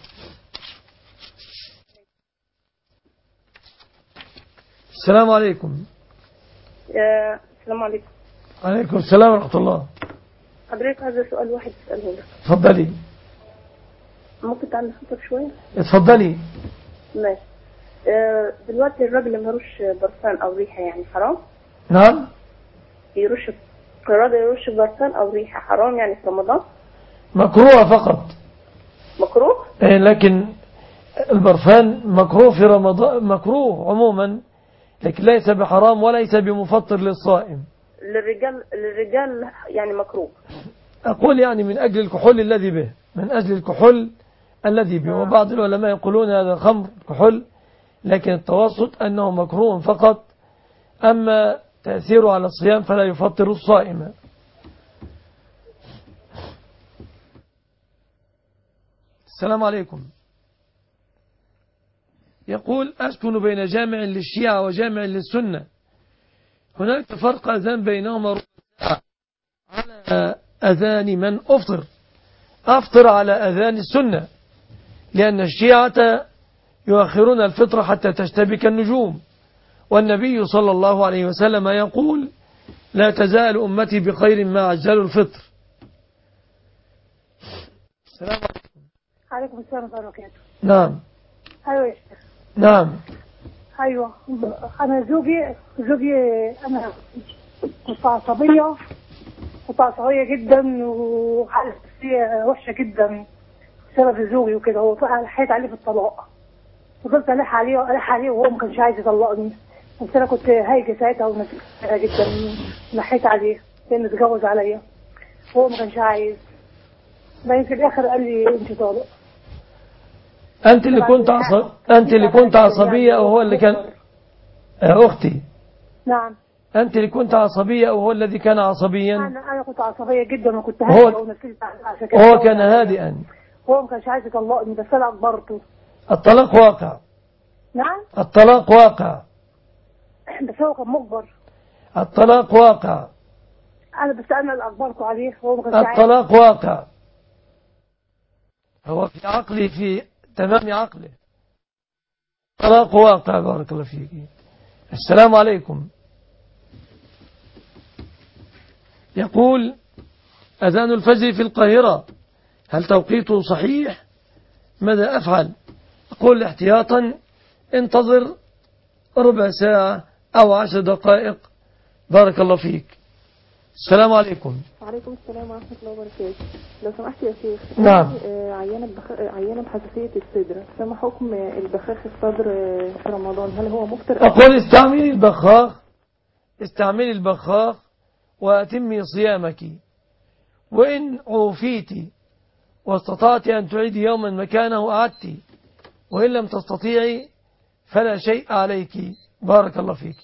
السلام عليكم. السلام عليكم. عليكم السلام ورحمة الله. حضرتك هذا سؤال واحد تسأله لك. اتفضلي. ممكن تعمل صوتك شوية؟ اتفضلي. ماشي. دلوقتي الراجل لما يرش برفان أو ريحة يعني حرام؟ نعم. يرش الراجل يرش برفان أو ريحة حرام يعني في رمضان؟ مكروه فقط. مكروه؟ إيه لكن البرفان مكروه في رمضان، مكروه عموما، لكن ليس بحرام وليس بمفطر للصائم. للرجال للرجال يعني مكروه. أقول يعني من أجل الكحول الذي به، من أجل الكحول الذي به. وبعض العلماء يقولون هذا خمر كحول، لكن التوسط أنه مكروه فقط، أما تأثيره على الصيام فلا يفطر الصائم. السلام عليكم. يقول أسكن بين جامع للشيعة وجامع للسنة، هناك فرق أذان بينهما على أذان من أفطر، أفطر على أذان السنة، لأن الشيعة يؤخرون الفطر حتى تشتبك النجوم، والنبي صلى الله عليه وسلم يقول لا تزال أمتي بخير ما عجلوا الفطر. السلام عليكم. عليكم السلام ورحمة الله وبركاته. نعم. أيوة يا شيخ. نعم. أيوة أنا زوجي زوجي أنا كنت عصبية كنت عصبية جدا وحالتي وحشة جدا بسبب زوجي وكده، هو لحيت عليه في الطلاق، فضلت ألح عليه ألح عليه وهو ما كانش عايز يطلقني، بس أنا كنت هايجة ساعتها ونسيتها جدا، لحيت عليه لأنه اتجوز عليا وهو ما كانش عايز، بعدين في الآخر قال لي أنت طالق. أنت اللي كنت عصب أنت اللي كنت عصبية أو هو اللي كان يا أختي؟ نعم. أنت اللي كنت عصبية أو هو الذي كان عصبيا؟ أنا أنا كنت عصبية جدا وكنت هادئة ونسيت عشان كده. هو كان هادئا. هو ما كانش عايز يطلقني بس أنا أجبرته. الطلاق واقع. نعم. الطلاق واقع. بس هو كان مجبر. الطلاق واقع. أنا بس أنا اللي أجبرته عليه هو ما كانش عايز. الطلاق واقع. هو في عقلي في تمام عقله. الطلاق واقع. بارك الله فيك. السلام عليكم. يقول أذان الفجر في القاهرة هل توقيته صحيح؟ ماذا أفعل؟ أقول احتياطا انتظر ربع ساعة أو عشر دقائق. بارك الله فيك. السلام عليكم. وعليكم السلام ورحمة الله وبركاته. لو سمحت يا شيخ. نعم. عيانة بخ... عيانة بحساسية الصدر، فما حكم البخاخ الصدر في رمضان؟ هل هو مفطر؟ أقول استعملي البخاخ استعملي البخاخ وأتمي صيامك، وإن عوفيت واستطعت أن تعيدي يوما مكانه أعدت، وإن لم تستطيعي فلا شيء عليك. بارك الله فيك.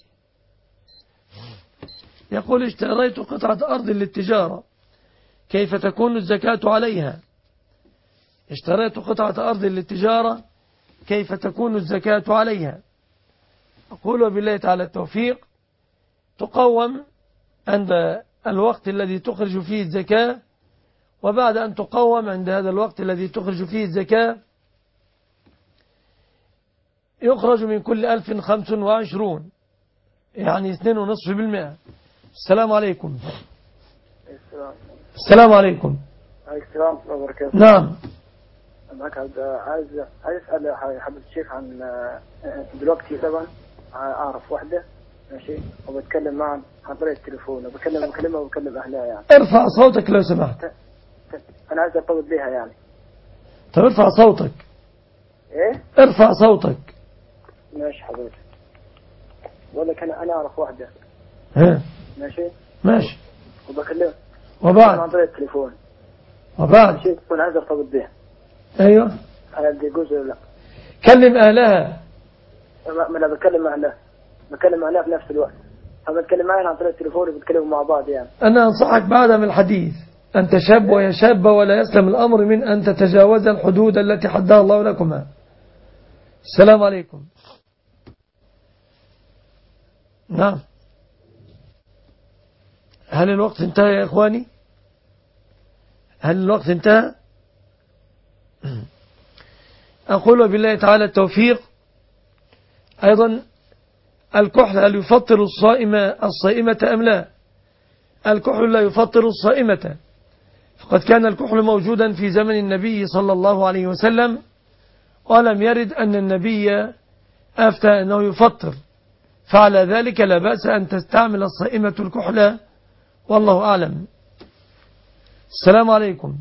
يقول اشتريت قطعة أرض للتجارة، كيف تكون الزكاة عليها؟ اشتريت قطعة أرض للتجارة، كيف تكون الزكاة عليها؟ أقول وبالله تعالى التوفيق. تقوم عند الوقت الذي تخرج فيه الزكاة، وبعد أن تقوم عند هذا الوقت الذي تخرج فيه الزكاة يخرج من كل ألف خمس وعشرون، يعني اثنين ونصف بالمئة. السلام عليكم. السلام. السلام عليكم. السلام ورحمة الله وبركاته. نعم. معك عايز عايز أسأل حضرة الشيخ عن دلوقتي طبعا أعرف واحدة ماشي وبتكلم معها عن طريق التليفون وبكلم بكلمها وبكلم أهلها يعني. ارفع صوتك لو سمحت. أنا عايز أرتبط بيها يعني. طب ارفع صوتك. إيه؟ ارفع صوتك. ماشي حضرتك. بقول لك أنا أنا أعرف واحدة. ها. ماشي. ماشي. وبكلم. وبعد. عن طريق التليفون. وبعد. ماشي وأنا عايز أرتبط بيها. أيوه. أنا بدي جوز ولا لا؟ كلم أهلها. ما أنا بكلم أهلها. بكلم أهلها في نفس الوقت. أنا بتكلم معاها عن طريق التليفون وبتكلموا مع بعض يعني. أنا أنصحك بعدها من الحديث. أنت شاب وهي شابة، ولا يسلم الأمر من أن تتجاوز الحدود التي حدها الله لكما. السلام عليكم. نعم. هل الوقت انتهى يا إخواني؟ هل الوقت انتهى؟ أقول بالله تعالى التوفيق. أيضا الكحل هل يفطر الصائمة الصائمة أم لا؟ الكحل لا يفطر الصائمة، فقد كان الكحل موجودا في زمن النبي صلى الله عليه وسلم، ولم يرد أن النبي أفتى أنه يفطر، فعلى ذلك لا بأس أن تستعمل الصائمة الكحل، والله أعلم. السلام عليكم.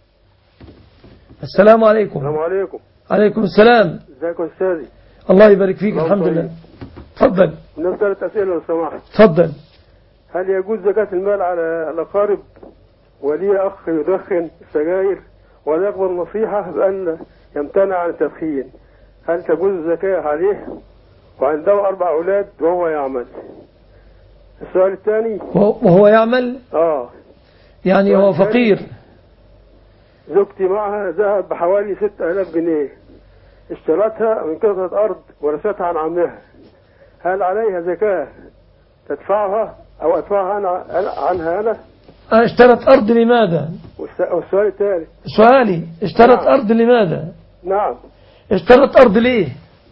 السلام عليكم. السلام عليكم. عليكم السلام. ازيك يا استاذي؟ الله يبارك فيك. الحمد لله. تفضل. نفس ثلاث اسئله لو سمحت. تفضل. هل يجوز زكاة المال على الأقارب؟ ولي أخ يدخن السجاير ولا يقبل نصيحة بأن يمتنع عن التدخين، هل تجوز الزكاة عليه؟ وعنده أربع أولاد وهو يعمل. السؤال الثاني. وهو يعمل؟ آه يعني هو فقير. زوجتي معها ذهب بحوالي ستة آلاف جنيه، اشترتها من قطعة أرض ورثتها عن عمها، هل عليها زكاة تدفعها أو أدفعها أنا عنها أنا؟ اشترت أرض لماذا؟ والسؤال الثالث. سؤالي اشترت نعم. أرض لماذا؟ نعم. اشترت أرض ليه؟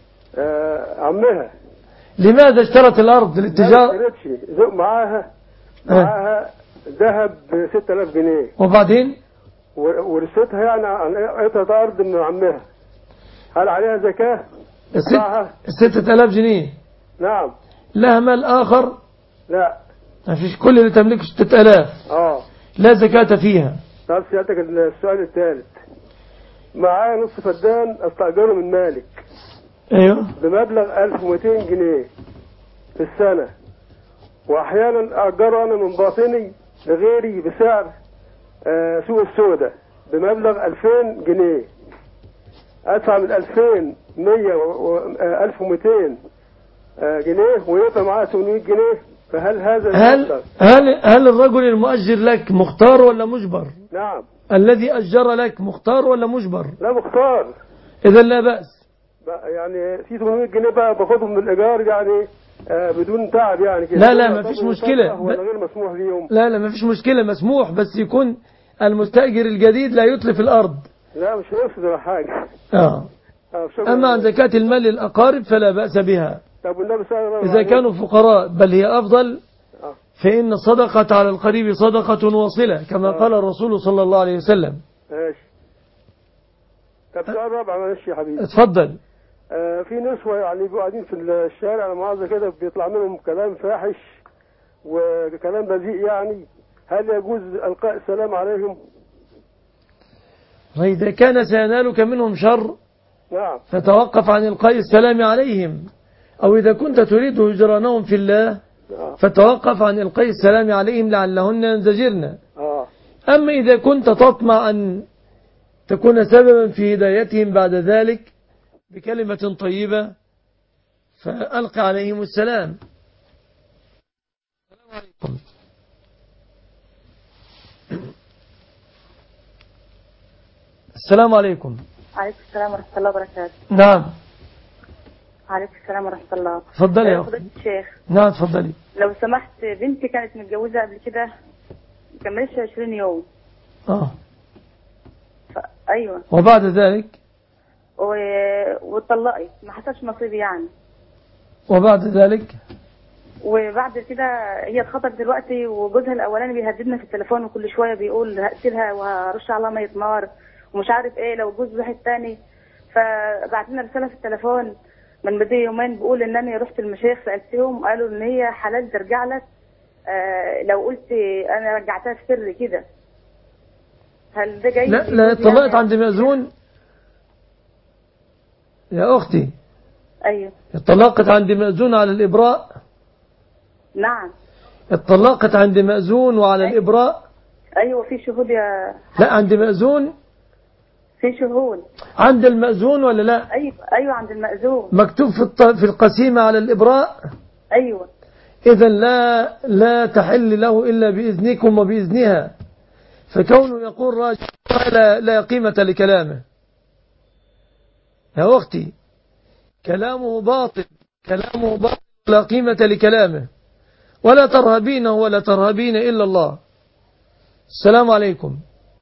آه عمها. لماذا اشترت الأرض؟ للتجارة؟ ما اشترتش، معاها معاها ذهب ب ستة آلاف جنيه، وبعدين ورثتها يعني عن قطعة أرض من عمها، هل عليها زكاة؟ الستة آلاف جنيه. نعم. لها مال آخر؟ لا. ما فيش، كل اللي تملكه ستة آلاف. اه لا زكاة فيها. طب سيادتك السؤال الثالث. معايا نص فدان استأجره من مالك. ايوه. بمبلغ ألف ومئتين جنيه في السنة، واحيانا اجره انا من باطني لغيري بسعر آه سوق السوداء بمبلغ ألفين جنيه، ادفع من ألفين ومئة و ألف ومئتين جنيه ويبقى معاه ثمانمئة جنيه، فهل هذا هل هل هل الرجل المؤجر لك مختار ولا مجبر؟ نعم. الذي أجر لك مختار ولا مجبر؟ لا مختار. إذا لا بأس. يعني في ثمانمئة جنيه بقى باخدهم من الإيجار يعني آه بدون تعب يعني كده. لا لا ما فيش مشكلة. ولا غير مسموح ليهم؟ لا لا ما فيش مشكلة، مسموح، بس يكون المستأجر الجديد لا يتلف الأرض. لا مش هيفسد ولا حاجة. آه. أما عن زكاة المال للأقارب فلا بأس بها. طب والنبي صلى الله عليه وسلم إذا كانوا فقراء بل هي أفضل، فإن الصدقة على القريب صدقة واصلة كما آه. قال الرسول صلى الله عليه وسلم. ماشي. طب سؤال رابع معلش يا حبيبي. اتفضل. آه في نسوة يعني بيبقوا قاعدين في الشارع على مؤاخذة كده بيطلع منهم كلام فاحش وكلام بذيء يعني، هل يجوز إلقاء السلام عليهم؟ فإذا كان سينالك منهم شر نعم فتوقف عن إلقاء السلام عليهم، أو إذا كنت تريد هجرانهم في الله فتوقف عن إلقاء السلام عليهم لعلهن ينزجرن. آه. أما إذا كنت تطمع أن تكون سببا في هدايتهم بعد ذلك بكلمة طيبة فألقى عليهم السلام. السلام عليكم. السلام عليكم. عليكم السلام ورحمة الله وبركاته. نعم. عليكم السلام ورحمة الله. تفضلي يا فضيلة الشيخ. نعم تفضلي. لو سمحت، بنتي كانت متجوزة قبل كده كملتش عشرين يوم. اه ف... ايوه. وبعد ذلك و... واتطلقت، ما حصلش نصيب يعني. وبعد ذلك وبعد كده هي اتخطبت دلوقتي، وجوزها الاولاني بيهددنا في التليفون وكل شويه بيقول هقتلها وهرش عليها ميه نار ومش عارف ايه لو جوز واحد تاني. فبعت لنا رساله في التليفون من بدي يومين بيقول ان انا رحت المشايخ سالتهم قالوا ان هي حلال ترجع لك آه لو قلت انا رجعتها في سر كده. هل ده جاي؟ لا لا اتطلقت عند مأذون يا اختي. ايوه. اتطلقت عند مأذون على الابراء. نعم. اتطلقت عند مأذون وعلى أيوة. الابراء. ايوه في شهود يا. لا عند مأذون. في شهود. عند المأذون ولا لا؟ ايوه ايوه عند المأذون. مكتوب في في القسيمة على الابراء. ايوه. إذا لا لا تحل له إلا بإذنكم وبإذنها، فكونه يقول راجع لا, لا قيمة لكلامه. يا أختي كلامه باطل، كلامه باطل لا قيمة لكلامه، ولا ترهبينه ولا ترهبين إلا الله. السلام عليكم.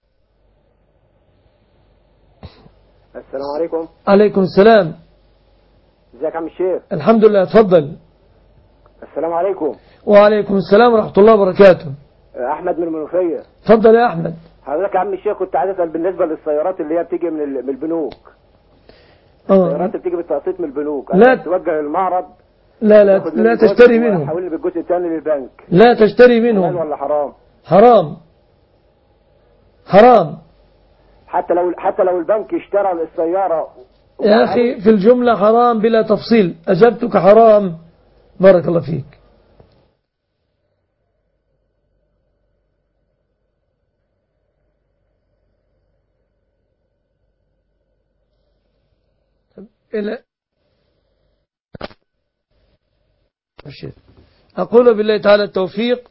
السلام عليكم. عليكم السلام. ازيك يا عم الشيخ؟ الحمد لله، اتفضل. السلام عليكم. وعليكم السلام ورحمة الله وبركاته. احمد من المنوفية. اتفضل يا احمد. حضرتك يا عم الشيخ كنت عايز اسال بالنسبه للسيارات اللي هي بتيجي من من البنوك. اه السيارات اللي بتيجي بالتقسيط من البنوك، لا توجه للمعرض. لا لا لا تشتري منهم. حولني بالجزء الثاني للبنك. لا تشتري منهم. حلال ولا حرام؟ حرام حرام. حتى لو حتى لو البنك اشترى السيارة يا أخي في الجملة حرام بلا تفصيل. أجبتك حرام. بارك الله فيك. إلى أقول بالله تعالى التوفيق.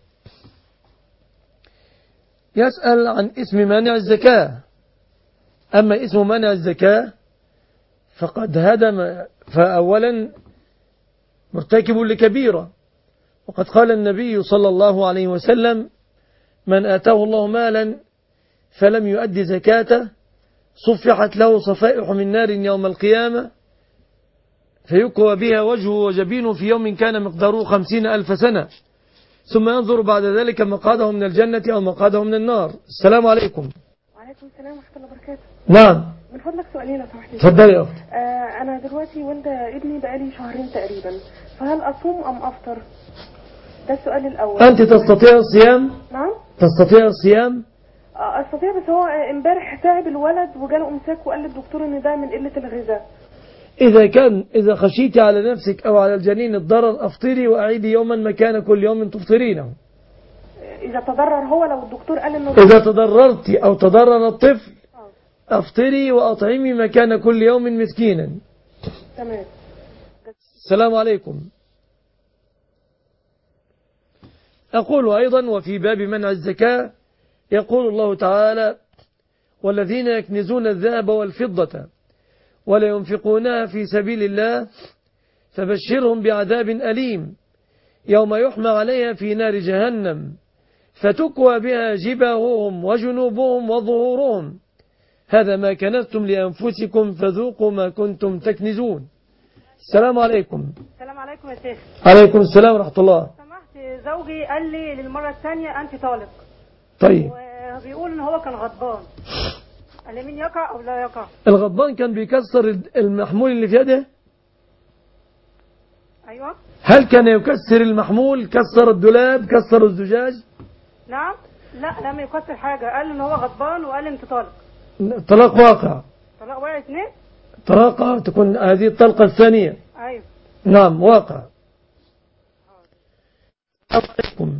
يسأل عن اسم مانع الزكاة. أما اسم مانع الزكاة فقد هدم، فأولا مرتكب لكبيرة، وقد قال النبي صلى الله عليه وسلم: من آتاه الله مالا فلم يؤدي زكاته صفحت له صفائح من نار يوم القيامة فيكوى بها وجهه وجبينه في يوم كان مقداره خمسين ألف سنة، ثم ينظر بعد ذلك مقعده من الجنة أو مقعده من النار. السلام عليكم. وعليكم السلام ورحمة الله وبركاته. نعم. من فضلك سؤالين لو سمحت. اتفضلي يا أختي. آه أنا دلوقتي والدة ابني بقالي شهرين تقريبا، فهل أصوم أم أفطر؟ ده السؤال الأول. أنت تستطيع الصيام؟ نعم. تستطيع الصيام؟ آه أستطيع، بس هو امبارح تعب الولد وجاله إمساك وقال للدكتور إن ده من قلة الغذاء. إذا كان إذا خشيت على نفسك أو على الجنين الضرر أفطري وأعيدي يوما مكان كل يوم تفطرينه. إذا تضرر هو، لو الدكتور قال إنه إذا تضررت أو تضرر الطفل أفطري وأطعمي مكان كل يوم مسكينا. تمام. السلام عليكم. أقول أيضا وفي باب منع الزكاة يقول الله تعالى: والذين يكنزون الذهب والفضة ولا ينفقونها في سبيل الله فبشرهم بعذاب أليم يوم يحمى عليها في نار جهنم فتكوى بها جباههم وجنوبهم وظهورهم هذا ما كنزتم لأنفسكم فذوقوا ما كنتم تكنزون. السلام عليكم. السلام عليكم يا شيخ. عليكم السلام ورحمة الله. سمحت، زوجي قال لي للمرة الثانية أنت طالق. طيب. وبيقول إن هو كان غضبان. قال مين يقع أو لا يقع؟ الغضبان كان بيكسر المحمول اللي في يده؟ أيوة. هل كان يكسر المحمول؟ كسر الدولاب؟ كسر الزجاج؟ نعم. لا لم يكسر حاجة، قال إن هو غضبان وقال لي أنت طالق. طلاق واقع. طلاق واقع اثنين؟ طلاقة تكون هذه الطلقة الثانية. أيوة. نعم واقع. عليكم.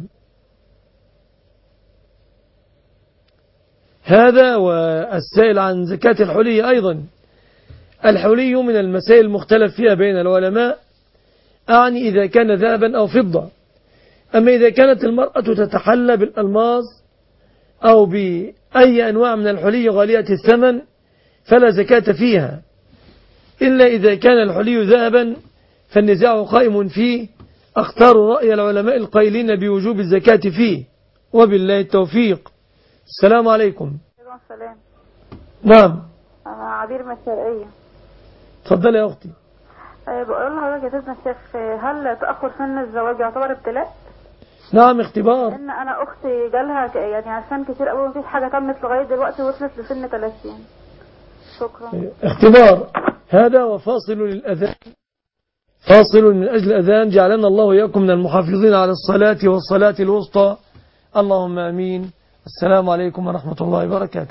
هذا والسائل عن زكاة الحلي أيضا. الحلي من المسائل المختلف فيها بين العلماء، أعني إذا كان ذهبا أو فضة. أما إذا كانت المرأة تتحلى بالألماس أو بأي أنواع من الحلي غالية الثمن فلا زكاة فيها، إلا إذا كان الحلي ذهبا فالنزاع قائم فيه. أختار رأي العلماء القائلين بوجوب الزكاة فيه، وبالله التوفيق. السلام عليكم. السلام. نعم. أنا عبير من الشرقية. تفضلي يا أختي. أه بقول لحضرتك يا سيدنا الشيخ، هل تأخر سن الزواج يعتبر ابتلاء؟ نعم اختبار. لأن أنا أختي جالها يعني عشان كتير قوي مفيش حاجة تمت لغاية دلوقتي وصلت لسن ثلاثين. شكرا. اختبار. هذا وفاصل للأذان، فاصل من أجل الأذان. جعلنا الله وإياكم من المحافظين على الصلاة والصلاة الوسطى. اللهم آمين. السلام عليكم ورحمة الله وبركاته.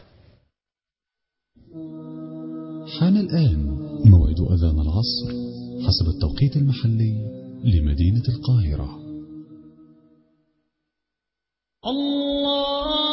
حان الآن موعد أذان العصر حسب التوقيت المحلي لمدينة القاهرة. الله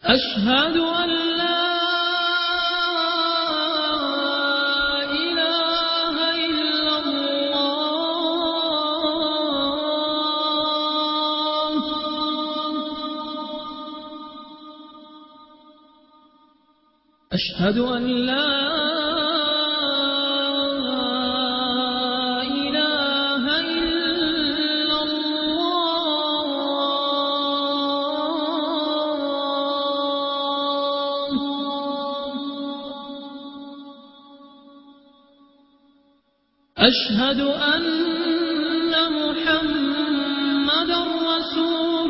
أشهد أن لا إله إلا الله أشهد أن لا إله إلا الله أشهد أن محمدا رسول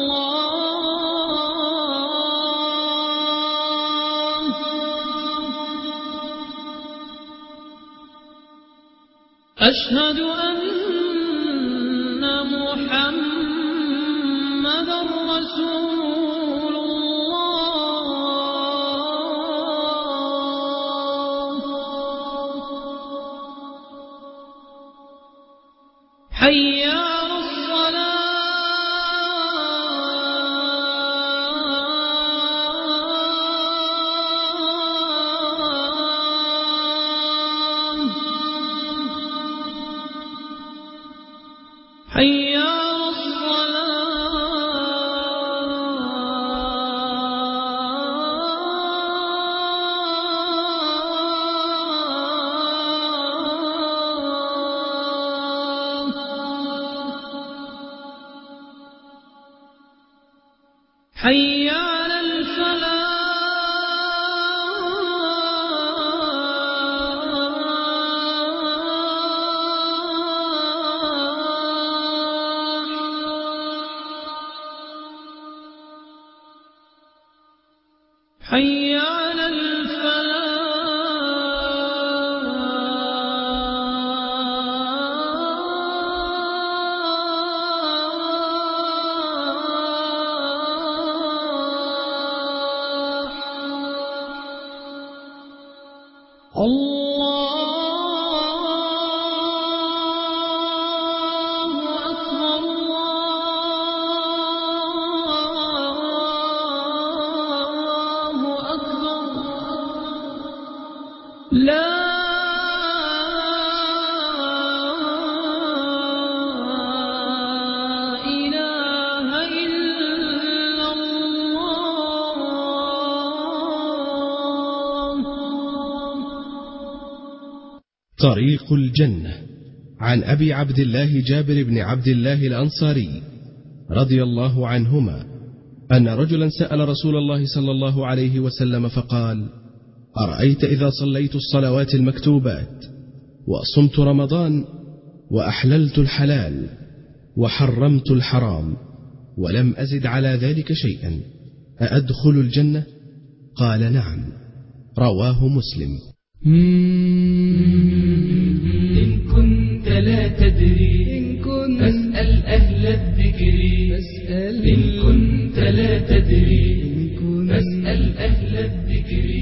الله أشهد أن محمدا رسول الله حي على الصلاة حي على الصلاة حي على الفلاح حي على الفلاح الله أكبر الله أكبر لا إله إلا الله طريق الجنة عن أبي عبد الله جابر بن عبد الله الأنصاري رضي الله عنهما أن رجلا سأل رسول الله صلى الله عليه وسلم فقال: أرأيت إذا صليت الصلوات المكتوبات وصمت رمضان وأحللت الحلال وحرمت الحرام ولم أزد على ذلك شيئا أأدخل الجنة؟ قال: نعم. رواه مسلم. إن كنت لا تدري فاسأل أهل الذكر إن كنت لا تدري فاسأل أهل الذكر.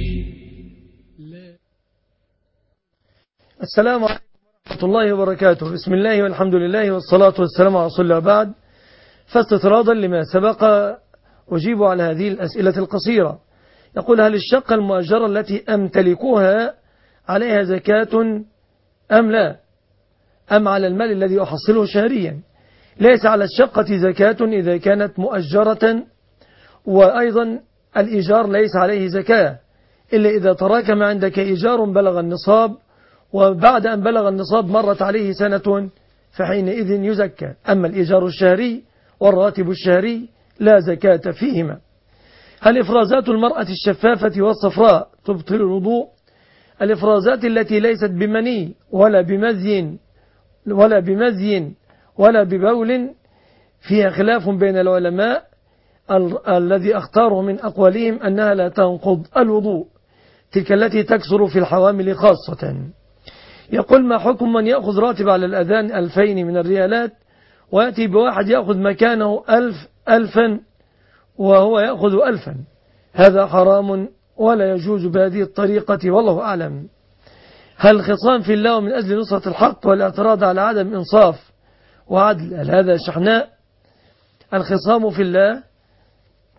السلام عليكم ورحمة الله وبركاته. بسم الله والحمد لله والصلاة والسلام على رسول الله. بعد، فاستطرادا لما سبق أجيب على هذه الأسئلة القصيرة. يقول: هل الشقة المؤجرة التي أمتلكها عليها زكاة أم لا؟ أم على المال الذي أحصله شهريا؟ ليس على الشقة زكاة إذا كانت مؤجرة، وأيضا الإيجار ليس عليه زكاة إلا إذا تراكم عندك إيجار بلغ النصاب، وبعد أن بلغ النصاب مرت عليه سنة فحينئذ يزكى. أما الإيجار الشهري والراتب الشهري لا زكاة فيهما. هل إفرازات المرأة الشفافة والصفراء تبطل الوضوء؟ الإفرازات التي ليست بمني ولا بمزي ولا بمزي ولا ببول فيها خلاف بين العلماء، ال الذي اختاره من أقوالهم أنها لا تنقض الوضوء، تلك التي تكثر في الحوامل خاصة. يقول: ما حكم من يأخذ راتب على الأذان ألفين من الريالات ويأتي بواحد يأخذ مكانه ألف ألفا وهو يأخذ ألفا؟ هذا حرام ولا يجوز بهذه الطريقة، والله أعلم. هل الخصام في الله من أجل نصرة الحق والاعتراض على عدم إنصاف وعدل، هل هذا شحناء؟ الخصام في الله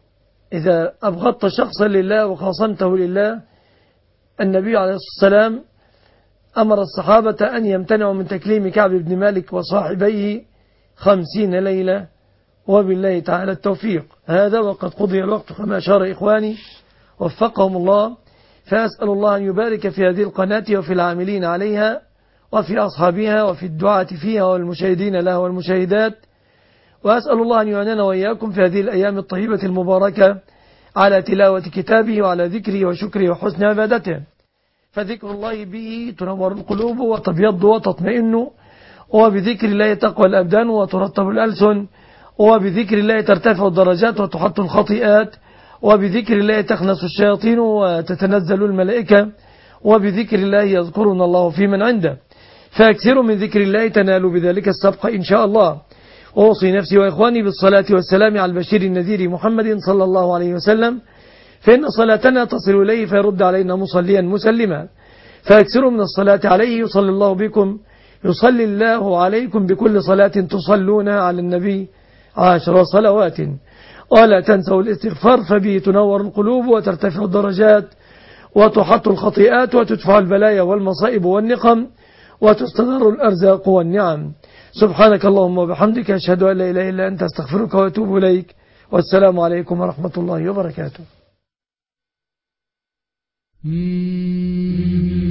إذا أبغضت شخصا لله وخاصمته لله، النبي عليه الصلاة والسلام أمر الصحابة أن يمتنعوا من تكليم كعب بن مالك وصاحبيه خمسين ليلة، وبالله تعالى التوفيق. هذا وقد قضي الوقت كما أشار إخواني وفقهم الله، فأسأل الله أن يبارك في هذه القناة وفي العاملين عليها وفي أصحابها وفي الدعاة فيها والمشاهدين لها والمشاهدات، وأسأل الله أن يعنينا وإياكم في هذه الأيام الطيبة المباركة على تلاوة كتابه وعلى ذكره وشكره وحسن عبادته، فذكر الله به تنور القلوب وتبيض وتطمئن، وبذكر الله تقوى الأبدان وترطب الألسن، وبذكر الله ترتفع الدرجات وتحط الخطيئات، وبذكر الله تخنس الشياطين وتتنزل الملائكة، وبذكر الله يذكرنا الله في من عنده، فأكثروا من ذكر الله تنالوا بذلك السبق إن شاء الله. وأوصي نفسي وإخواني بالصلاة والسلام على البشير النذير محمد صلى الله عليه وسلم، فإن صلاتنا تصل إليه فيرد علينا مصليا مسلما، فأكثروا من الصلاة عليه يصلي الله بكم يصلي الله عليكم بكل صلاة تصلون على النبي عشر صلوات، ولا تنسوا الاستغفار فبه تنور القلوب وترتفع الدرجات وتحط الخطيئات وتدفع البلايا والمصائب والنقم وتستدر الأرزاق والنعم. سبحانك اللهم وبحمدك أشهد أن لا إله إلا أنت أستغفرك وأتوب إليك، والسلام عليكم ورحمة الله وبركاته.